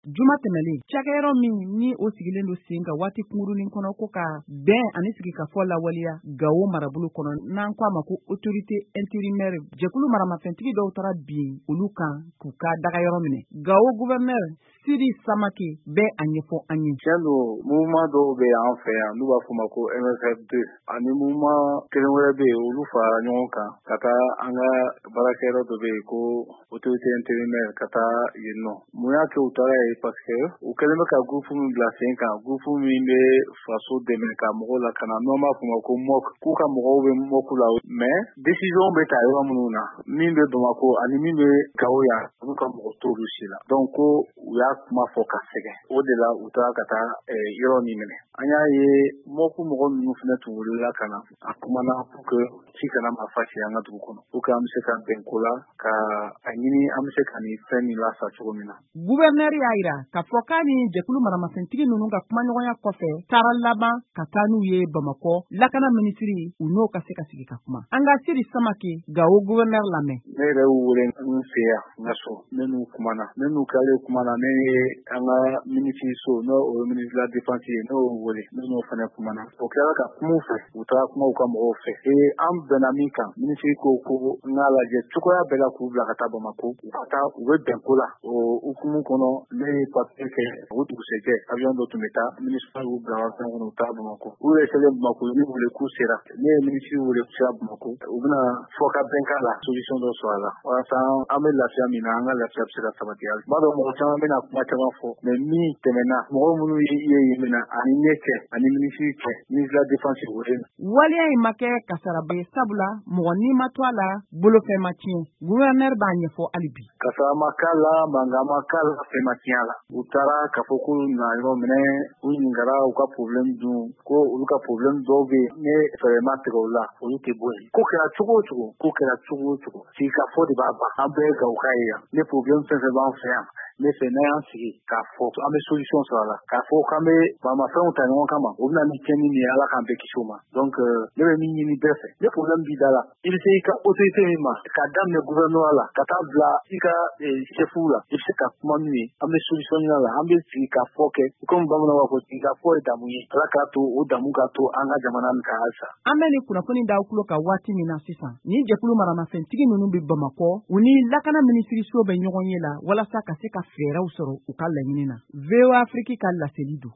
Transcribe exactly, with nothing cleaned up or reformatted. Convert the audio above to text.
Juma tɛmɛlen cakɛyɔrɔ min ni o sigilen don sen ka waati kunkurunin kɔnɔ ko ka bɛn ani sigi ka fɔ lawaleya Gawo marabolo kɔnɔ n'an ko a ma ko autorité intérimaire jɛkulu maramafɛntigi dɔw taara bin olu kan k'u ka dagayɔrɔ minɛ. Gawo gouverneur Sidi Samake bɛ a ɲɛfɔ an ye. Tiɲɛ don mouvement dɔw bɛ an fɛ yan n'u b'a fɔ ma ko M F F deux ani mouvement kelen wɛrɛ bɛ yen olu fara ɲɔgɔn kan ka taa an ka baarakɛyɔrɔ dɔ bɛ yen ko autorité intérimaire ka taa yen nɔ. Mun y'a kɛ u taara yen parce que u kɛlen bɛ ka groupe min bila sen kan groupe min bɛ faso dɛmɛ ka mɔgɔw lakana n'o b'a fɔ ma ko M O C k'u ka mɔgɔw bɛ M O C la mais décision bɛ ta yɔrɔ minnu na min bɛ Bamako ani min bɛ Gawo yan olu ka mɔgɔ t'olu si la donc ko u y'a kuma fɔ ka sɛgɛn o de la u taara ka taa yɔrɔ min minɛ. An y'a ye M O C mɔgɔ ninnu fana tun wulila ka na a kumana pour que ci kana ma fasi an ka dugu kɔnɔ pour que an bɛ se ka bɛn ko la ka a ɲini an bɛ se ka nin fɛn min lasa cogo min na. Gouverneur y'a jira k'a fɔ k'a ni jɛkulu maramafɛntigi ninnu ka kumaɲɔgɔnya kɔfɛ taara laban ka taa n'u ye Bamakɔ lakana minisiri u n'o ka se ka sigi ka kuma. An ka Sidi Samake Gawo gouverneur lamɛn. Ne yɛrɛ y'u wele n fɛ yan n ka so ne n'u kumana ne n'u kɛlen kumana ne ye an ka minisiri so n'o o ye ministre de la défense ye ne y'o wele ne n'o fana kumana o kɛra ka kuma u fɛ u taara kuma u ka mɔgɔw fɛ ee an bɛnna min kan minisiri ko ko n k'a lajɛ cogoya bɛɛ la k'u bila ka taa Bamako u ka taa u bɛ bɛn ko la o hukumu kɔnɔ ne ye papier kɛ o dugusɛjɛ avion dɔ tun bɛ taa minisiri y'u bila avion kɔnɔ u taara Bamako u yɛrɛ selen Bamako ne wele k'u sera ne ye minisiri wele k'u sera Bamako u bɛna fɔ ka bɛn k'a la solution dɔ sɔrɔ a la walasa an bɛ lafiya min na an ka lafiya bɛ se ka sabati hali tuma dɔw mɔgɔ caman bɛna kuma caman fɔ mais min tɛmɛna mɔgɔ minnu ye yen minɛ ani ne cɛ ani minisiri cɛ ministre de la défense wele. Waleya in ma kɛ kasaraba ye sabula mɔgɔ n'i ma to a la bolofɛn ma tiɲɛ gouverneur b'a ɲɛfɔ hali bi. Kasara ma k'a la mankan ma k'a la fɛn ma tiɲɛ a la u taara k'a fɔ k'u na yɔrɔ minɛ u ɲininkara u ka problème dun ko olu ka problème dɔw bɛ yen ne fɛɛrɛ ma tigɛ o la olu tɛ bɔ yen ko kɛra cogo o cogo ko kɛra cogo o cogo sigi ka fɔ de b'a ban an bɛɛ ye Gawuka ye yan ne problème fɛn fɛn b'an fɛ yan ne fɛ n'a y'an sigi k'a fɔ an bɛ solution sɔrɔ a la k'a fɔ k'an bɛ baramafɛnw ta ɲɔgɔn kama o bɛna ni tiɲɛni nin ye ala k'an bɛɛ kisi o ma donc ne bɛ min ɲini bɛɛ fɛ ne problème b'i da la i bɛ se i ka autorité min ma k'a daminɛ gouvernement la ka taa bila i ka chef la i bɛ se ka kuma n'u ye an bɛ solution ɲini a la an bɛ sigi ka fɔ kɛ comme bamananw b'a fɔ sigi ka fɔ ye damu ye ala k'a to o damu ka to an ka jamana nin kan halisa. An bɛ nin kunnafoni d'aw tulo kan waati min na sisan ni jɛkulu maramafɛntigi ninnu bɛ Bamakɔ u ni lakana minisiriso bɛ ɲɔgɔn ye la walasa ka se ka fɛɛrɛw sɔrɔ u ka laɲini na. V O A Afrique ka laseli don.